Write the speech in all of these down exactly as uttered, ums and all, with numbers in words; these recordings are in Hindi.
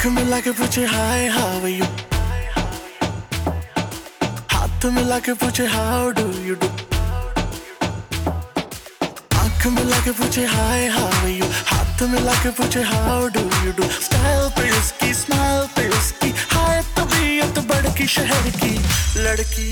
आंख मिला के पूछे हाय हाउ आर यू, हाथ मिला के पूछे हाउ डू यू डू। आंख मिला के पूछे हाय हाउ आर यू, हाथ मिला के पूछे how do you do. Style पे उसकी, स्माइल पे उसकी, हाय तबीयत बड़की शहर की लड़की।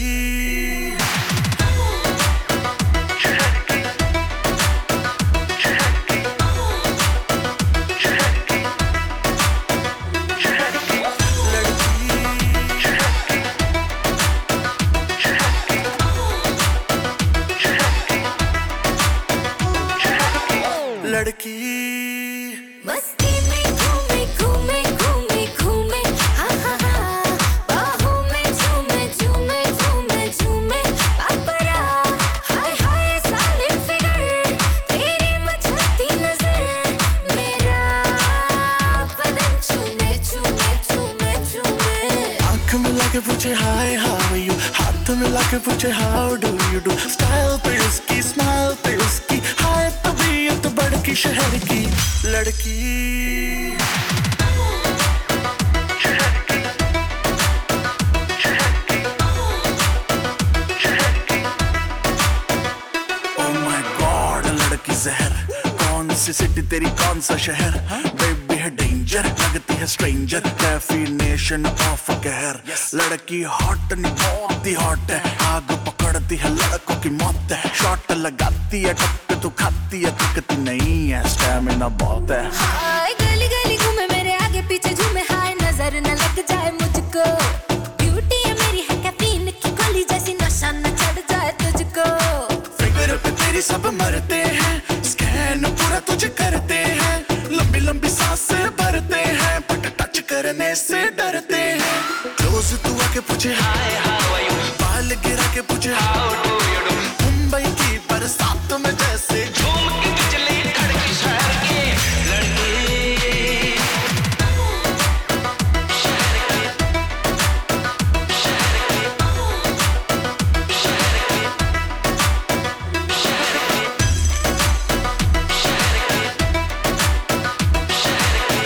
लड़की मस्ती में घूमे घूमे घूमे घूमे हा हा हा, बाहों में झूमे झूमे झूमे झूमे पापरा। हाय हाय सालिम फिगर, तेरी मचलती नजर, मेरा बदन चूमे चूमे चूमे चूमे। आंख मिला के पूछे हाय हाउ आर यू, हाथ मिला के पूछे how do you do. Style पे उसकी, स्माइल पे उसकी, हाय तबीयत बड़की शहर की लड़की। Oh my God, लड़की जहर, कौन सी सिटी तेरी कौन सा शहर। बेबी है डेंजर, लगती है स्ट्रेंजर, डेफिनेशन ऑफ कहर। लड़की हॉट नहीं बहुत ही हॉट है, आग पकड़ती है लड़कों की मौत है। शॉट लगाती है टक्कर तो खाती है, दिखती नहीं है, स्टैमिना बहुत है। हाय गली गली घूमे मेरे आगे पीछे झूमे, हाय नजर न लग जाए मुझको। ब्यूटी है मेरी है कैफीन की गोली जैसी, नशा न चढ़ जाए तुझको। फिगर पे तेरी सब मरते हैं, स्कैन पूरा तुझे करते हैं। लंबी लंबी सांसें भरते हैं, बट टच करने से डरते हैं। क्लोज तू आके पूछे हाय हाउ आर यू, बाल गिरा के पूछे how do you do. Mumbai की बरसात में जैसे झूम के बिजली खड़की शहर की लड़की।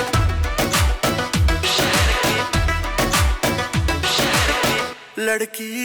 लड़की